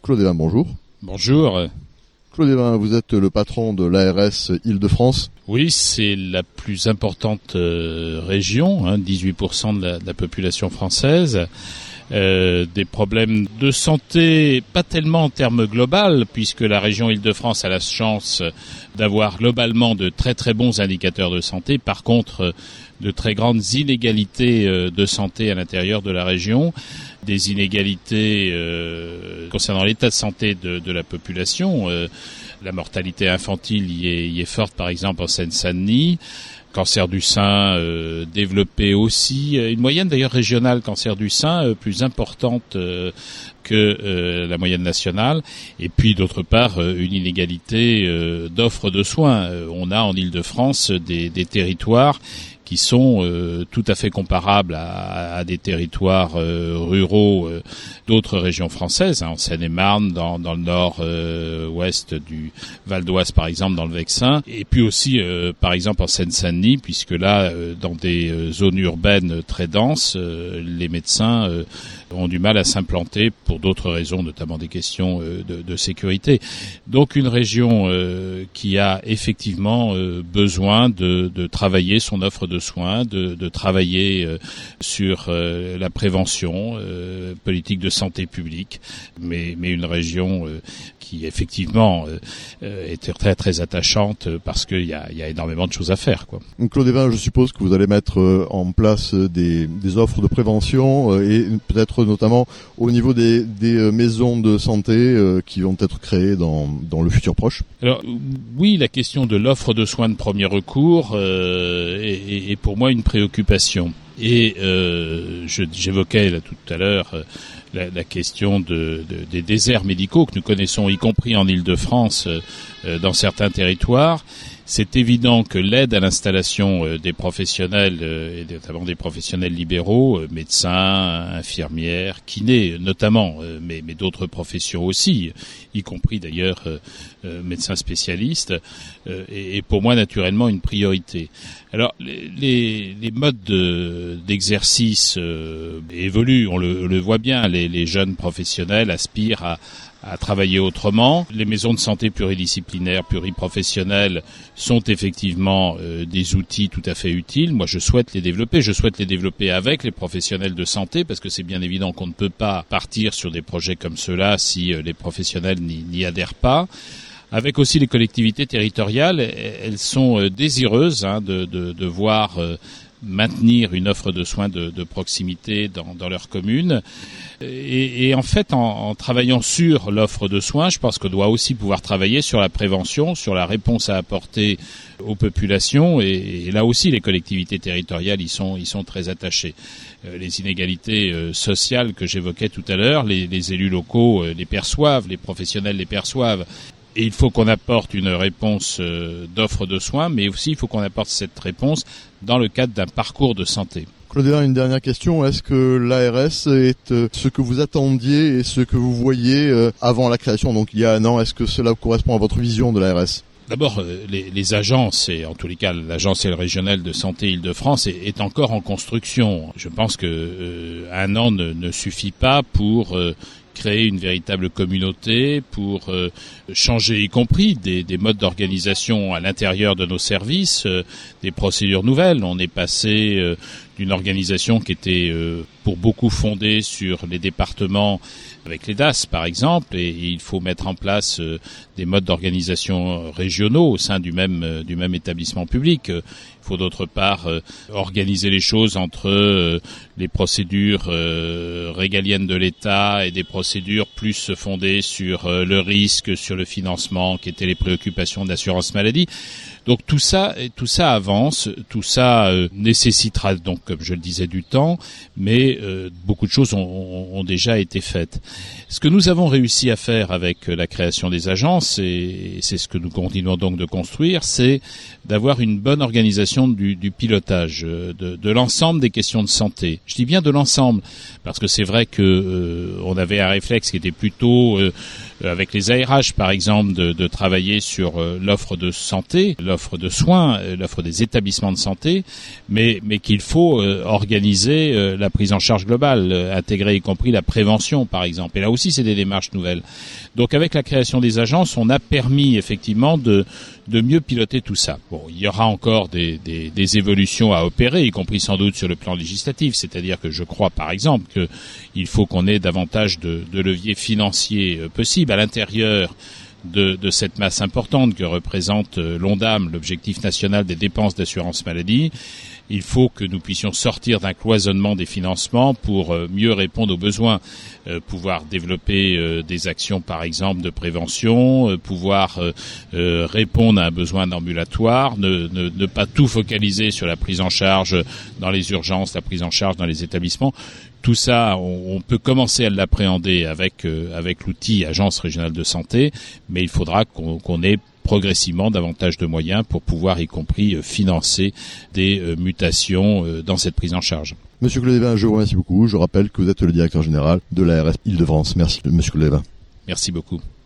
Claude Evin, bonjour. Bonjour. Claude Evin, vous êtes le patron de l'ARS Île-de-France. Oui, c'est la plus importante région, 18% de la population française. Des problèmes de santé, pas tellement en termes global, puisque la région Île-de-France a la chance d'avoir globalement de très très bons indicateurs de santé. Par contre, de très grandes inégalités de santé à l'intérieur de la région, des inégalités concernant l'état de santé de la population. La mortalité infantile y est forte, par exemple en Seine-Saint-Denis. Cancer du sein développé aussi, une moyenne d'ailleurs régionale cancer du sein plus importante que la moyenne nationale, et puis d'autre part une inégalité d'offres de soins. On a en Île-de-France des territoires qui sont tout à fait comparables à des territoires ruraux d'autres régions françaises, en Seine-et-Marne, dans le nord-ouest du Val d'Oise par exemple, dans le Vexin, et puis aussi par exemple en Seine-Saint-Denis, puisque là, dans des zones urbaines très denses, les médecins ont du mal à s'implanter pour d'autres raisons, notamment des questions de sécurité. Donc une région qui a effectivement besoin de travailler son offre de soins, de travailler sur la prévention, politique de santé publique, mais une région qui effectivement est très très attachante parce qu'il y a énormément de choses à faire, quoi. Claude Evin, je suppose que vous allez mettre en place des offres de prévention et peut-être notamment au niveau des maisons de santé qui vont être créées dans le futur proche. Alors oui, la question de l'offre de soins de premier recours est pour moi une préoccupation. Et j'évoquais là tout à l'heure la question des déserts médicaux que nous connaissons, y compris en Île-de-France, dans certains territoires. C'est évident que l'aide à l'installation des professionnels, et notamment des professionnels libéraux, médecins, infirmières, kinés notamment, mais d'autres professions aussi, y compris d'ailleurs médecins spécialistes, est pour moi naturellement une priorité. Alors les modes d'exercice évoluent, on le voit bien, les jeunes professionnels aspirent à travailler autrement. Les maisons de santé pluridisciplinaires, pluriprofessionnelles sont effectivement des outils tout à fait utiles. Moi, je souhaite les développer. Je souhaite les développer avec les professionnels de santé, parce que c'est bien évident qu'on ne peut pas partir sur des projets comme ceux-là si les professionnels n'y adhèrent pas. Avec aussi les collectivités territoriales, elles sont désireuses de voir maintenir une offre de soins de proximité dans leur commune. Et en fait, en travaillant sur l'offre de soins, je pense qu'on doit aussi pouvoir travailler sur la prévention, sur la réponse à apporter aux populations. Et là aussi, les collectivités territoriales y sont très attachées. Les inégalités sociales que j'évoquais tout à l'heure, les élus locaux les perçoivent, les professionnels les perçoivent. Et il faut qu'on apporte une réponse d'offre de soins, mais aussi il faut qu'on apporte cette réponse dans le cadre d'un parcours de santé. Claude Evin, une dernière question. Est-ce que l'ARS est ce que vous attendiez et ce que vous voyiez avant la création, donc il y a un an? Est-ce que cela correspond à votre vision de l'ARS? D'abord, les agences, et en tous les cas l'agence régionale de santé Île-de-France est encore en construction. Je pense que un an ne suffit pas pour créer une véritable communauté, pour changer y compris des modes d'organisation à l'intérieur de nos services, des procédures nouvelles. On est passé d'une organisation qui était pour beaucoup fondée sur les départements avec les DAS par exemple, et il faut mettre en place des modes d'organisation régionaux au sein du même établissement public. Il faut d'autre part organiser les choses entre les procédures régaliennes de l'État et des procédures plus fondées sur le risque, sur le financement, qui étaient les préoccupations de l'assurance maladie. Donc tout ça avance, tout ça nécessitera donc, comme je le disais, du temps, mais beaucoup de choses ont déjà été faites. Ce que nous avons réussi à faire avec la création des agences, et c'est ce que nous continuons donc de construire, c'est d'avoir une bonne organisation du pilotage de l'ensemble des questions de santé. Je dis bien de l'ensemble, parce que c'est vrai que on avait un réflexe qui était plutôt avec les ARH par exemple, de travailler sur l'offre de santé, l'offre de soins, l'offre des établissements de santé, mais qu'il faut organiser la prise en charge globale, intégrer y compris la prévention par exemple. Et là aussi, c'est des démarches nouvelles. Donc avec la création des agences, on a permis effectivement de mieux piloter tout ça. Bon, il y aura encore des évolutions à opérer, y compris sans doute sur le plan législatif. C'est-à-dire que je crois, par exemple, qu'il faut qu'on ait davantage de leviers financiers possibles à l'intérieur de cette masse importante que représente l'ONDAM, l'objectif national des dépenses d'assurance maladie. Il faut que nous puissions sortir d'un cloisonnement des financements pour mieux répondre aux besoins, pouvoir développer des actions par exemple de prévention, pouvoir répondre à un besoin d'ambulatoire, ne pas tout focaliser sur la prise en charge dans les urgences, la prise en charge dans les établissements. Tout ça, on peut commencer à l'appréhender avec l'outil Agence régionale de santé, mais il faudra qu'on ait progressivement davantage de moyens pour pouvoir y compris financer des mutations dans cette prise en charge. Monsieur Claude-Lévin, je vous remercie beaucoup. Je rappelle que vous êtes le directeur général de l'ARS Île-de-France. Merci, Monsieur Claude-Lévin. Merci beaucoup.